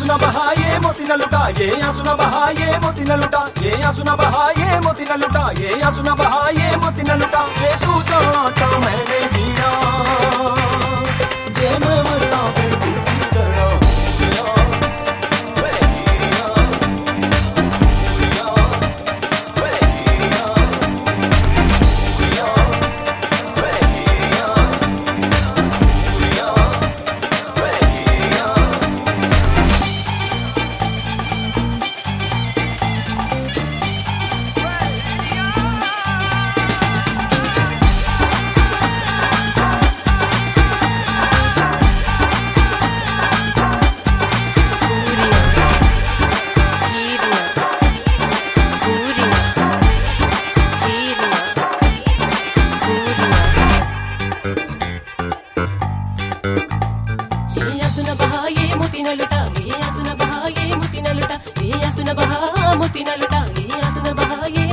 आंसू न बहा ये मोती न लुटा, ये आंसू न बहा ये मोती न लुटा, ये आंसू न बहा ये मोती न लुटा, ये आंसू न बहा ये मोती न लुटा। ये तू जाना तो मैंने जीना, जे मैं मरना फिर तू की करना। ये आंसू न बहा ये मोती न लुटा, ये आंसू न बहा ये मोती न लुटा, ये आंसू न बहा मोती न लुटा, ये आंसू न बहा ये